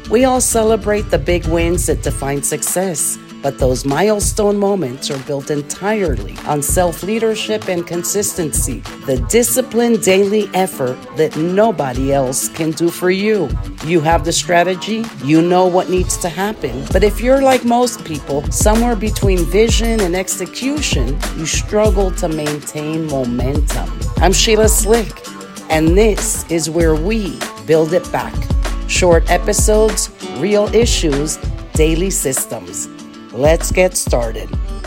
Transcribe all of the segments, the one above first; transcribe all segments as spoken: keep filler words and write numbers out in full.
We all celebrate the big wins that define success, but those milestone moments are built entirely on self-leadership and consistency, the disciplined daily effort that nobody else can do for you. You have the strategy, you know what needs to happen, but if you're like most people, somewhere between vision and execution, you struggle to maintain momentum. I'm Sheila Slick, and this is where we build it back. Short episodes, real issues, daily systems. Let's get started.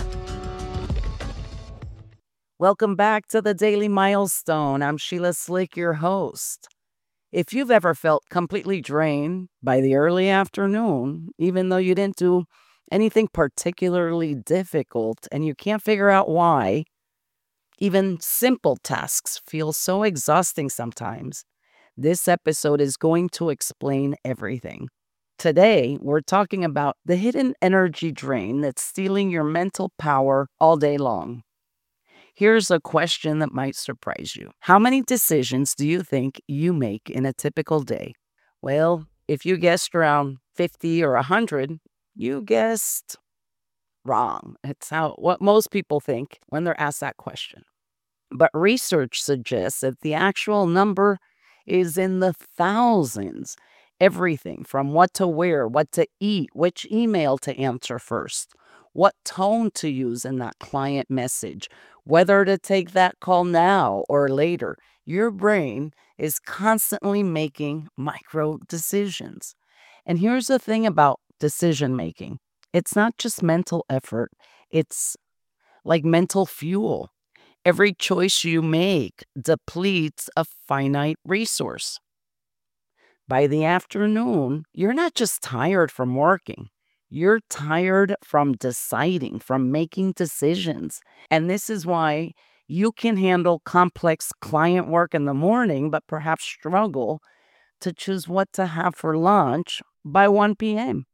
Welcome back to the Daily Milestone. I'm Sheila Slick, your host. If you've ever felt completely drained by the early afternoon, even though you didn't do anything particularly difficult and you can't figure out why, even simple tasks feel so exhausting sometimes, this episode is going to explain everything. Today, we're talking about the hidden energy drain that's stealing your mental power all day long. Here's a question that might surprise you. How many decisions do you think you make in a typical day? Well, if you guessed around fifty or one hundred, you guessed wrong. It's how what most people think when they're asked that question. But research suggests that the actual number is in the thousands. Everything from what to wear, what to eat, which email to answer first, what tone to use in that client message, whether to take that call now or later. Your brain is constantly making micro decisions. And here's the thing about decision making. It's not just mental effort. It's like mental fuel. Every choice you make depletes a finite resource. By the afternoon, you're not just tired from working. You're tired from deciding, from making decisions. And this is why you can handle complex client work in the morning, but perhaps struggle to choose what to have for lunch by one p.m.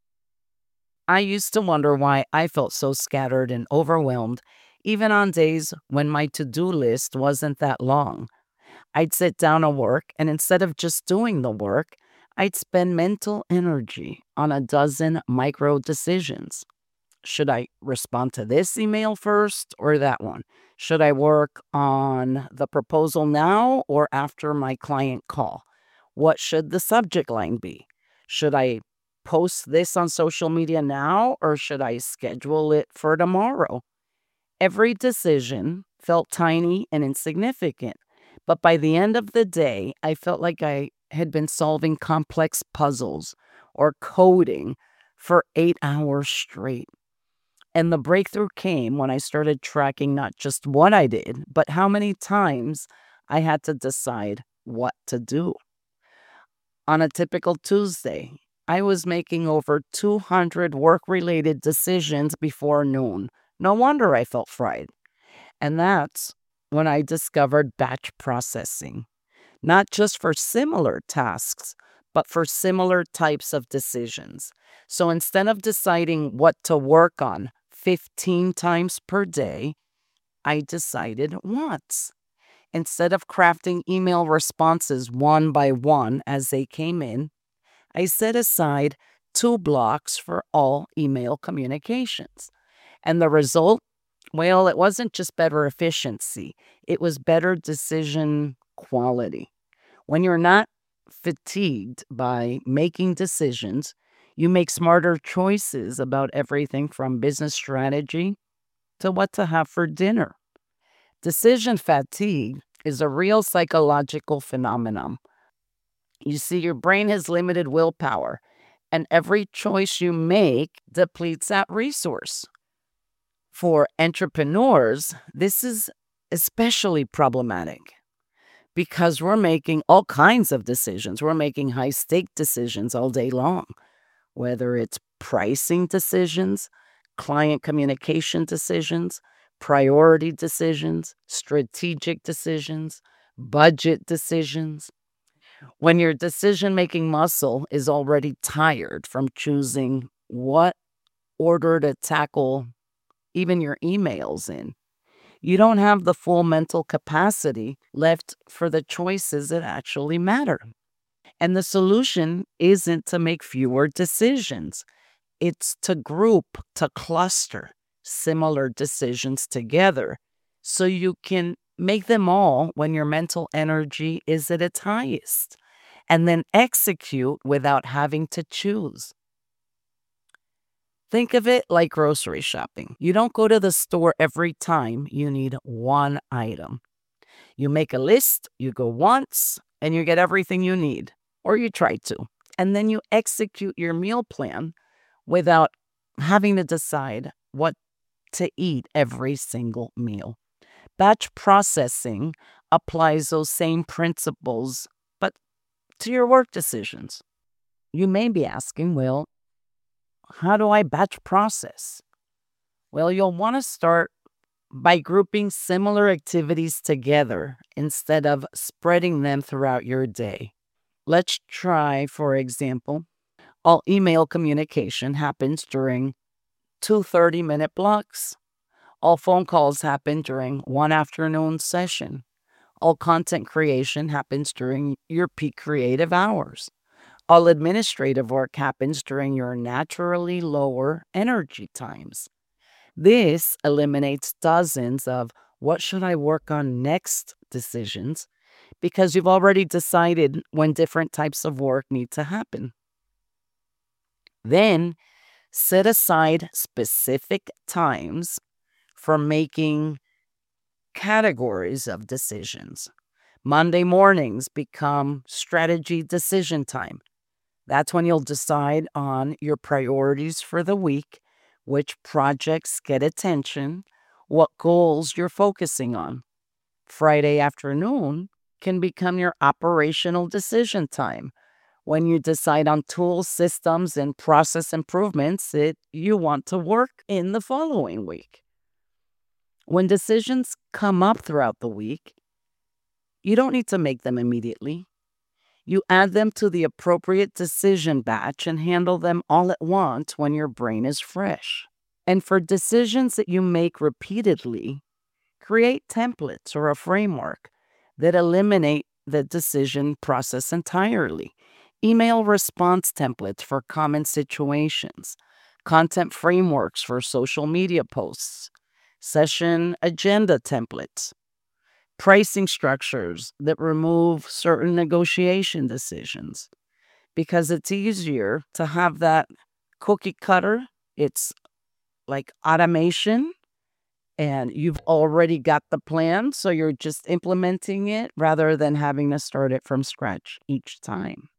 I used to wonder why I felt so scattered and overwhelmed, even on days when my to-do list wasn't that long. I'd sit down at work, and instead of just doing the work, I'd spend mental energy on a dozen micro decisions. Should I respond to this email first or that one? Should I work on the proposal now or after my client call? What should the subject line be? Should I post this on social media now or should I schedule it for tomorrow? Every decision felt tiny and insignificant. But by the end of the day, I felt like I had been solving complex puzzles or coding for eight hours straight. And the breakthrough came when I started tracking not just what I did, but how many times I had to decide what to do. On a typical Tuesday, I was making over two hundred work-related decisions before noon. No wonder I felt fried. And that's when I discovered batch processing, not just for similar tasks, but for similar types of decisions. So instead of deciding what to work on fifteen times per day, I decided once. Instead of crafting email responses one by one as they came in, I set aside two blocks for all email communications. And the result? Well, it wasn't just better efficiency. It was better decision quality. When you're not fatigued by making decisions, you make smarter choices about everything from business strategy to what to have for dinner. Decision fatigue is a real psychological phenomenon. You see, your brain has limited willpower, and every choice you make depletes that resource. For entrepreneurs, this is especially problematic because we're making all kinds of decisions. We're making high-stake decisions all day long, whether it's pricing decisions, client communication decisions, priority decisions, strategic decisions, budget decisions. When your decision-making muscle is already tired from choosing what order to tackle even your emails in, you don't have the full mental capacity left for the choices that actually matter. And the solution isn't to make fewer decisions. It's to group, to cluster similar decisions together so you can make them all when your mental energy is at its highest, and then execute without having to choose. Think of it like grocery shopping. You don't go to the store every time you need one item. You make a list, you go once, and you get everything you need, or you try to. And then you execute your meal plan without having to decide what to eat every single meal. Batch processing applies those same principles, but to your work decisions. You may be asking, well, how do I batch process? Well, you'll want to start by grouping similar activities together instead of spreading them throughout your day. Let's try, for example, all email communication happens during two thirty-minute blocks. All phone calls happen during one afternoon session. All content creation happens during your peak creative hours. All administrative work happens during your naturally lower energy times. This eliminates dozens of what should I work on next decisions because you've already decided when different types of work need to happen. Then set aside specific times for making categories of decisions. Monday mornings become strategy decision time. That's when you'll decide on your priorities for the week, which projects get attention, what goals you're focusing on. Friday afternoon can become your operational decision time, when you decide on tools, systems, and process improvements that you want to work in the following week. When decisions come up throughout the week, you don't need to make them immediately. You add them to the appropriate decision batch and handle them all at once when your brain is fresh. And for decisions that you make repeatedly, create templates or a framework that eliminate the decision process entirely. Email response templates for common situations, content frameworks for social media posts, session agenda templates, pricing structures that remove certain negotiation decisions, because it's easier to have that cookie cutter. It's like automation, and you've already got the plan, so you're just implementing it rather than having to start it from scratch each time.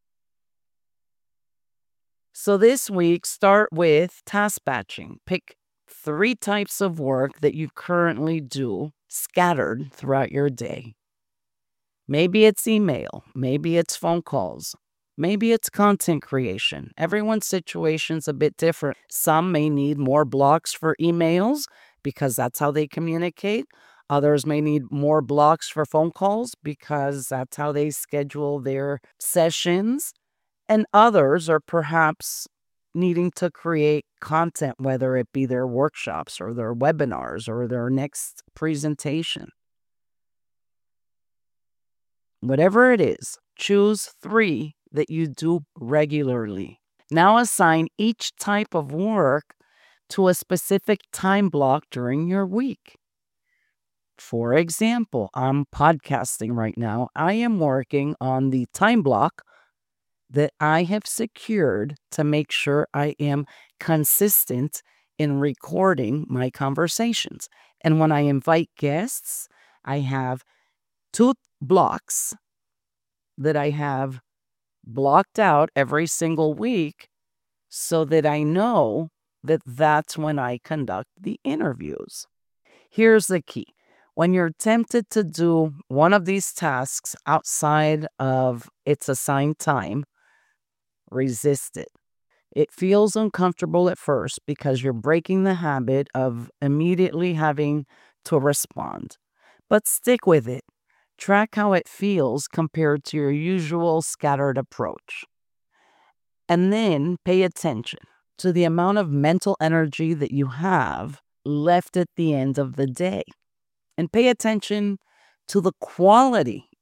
So this week, start with task batching. Pick three types of work that you currently do scattered throughout your day. Maybe it's email, maybe it's phone calls, maybe it's content creation. Everyone's situation's a bit different. Some may need more blocks for emails because that's how they communicate. Others may need more blocks for phone calls because that's how they schedule their sessions. And others are perhaps needing to create content, whether it be their workshops or their webinars or their next presentation. Whatever it is, choose three that you do regularly. Now assign each type of work to a specific time block during your week. For example, I'm podcasting right now. I am working on the time block that I have secured to make sure I am consistent in recording my conversations. And when I invite guests, I have two blocks that I have blocked out every single week so that I know that that's when I conduct the interviews. Here's the key. When you're tempted to do one of these tasks outside of its assigned time, resist it. It feels uncomfortable at first because you're breaking the habit of immediately having to respond. But stick with it. Track how it feels compared to your usual scattered approach. And then pay attention to the amount of mental energy that you have left at the end of the day. And pay attention to the quality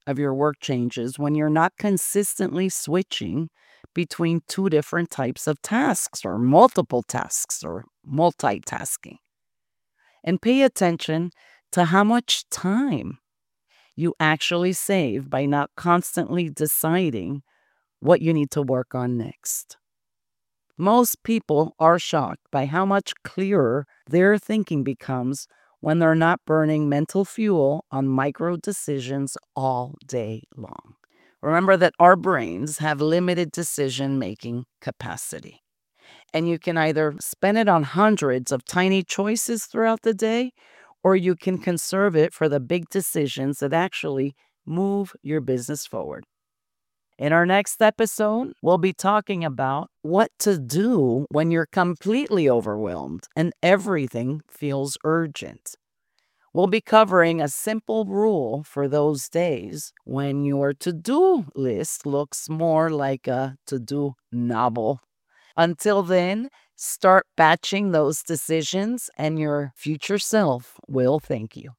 of your work changes when you're not consistently switching between two different types of tasks or multiple tasks or multitasking. And pay attention to how much time you actually save by not constantly deciding what you need to work on next. Most people are shocked by how much clearer their thinking becomes when they're not burning mental fuel on micro decisions all day long. Remember that our brains have limited decision making capacity, and you can either spend it on hundreds of tiny choices throughout the day, or you can conserve it for the big decisions that actually move your business forward. In our next episode, we'll be talking about what to do when you're completely overwhelmed and everything feels urgent. We'll be covering a simple rule for those days when your to-do list looks more like a to-do novel. Until then, start batching those decisions and your future self will thank you.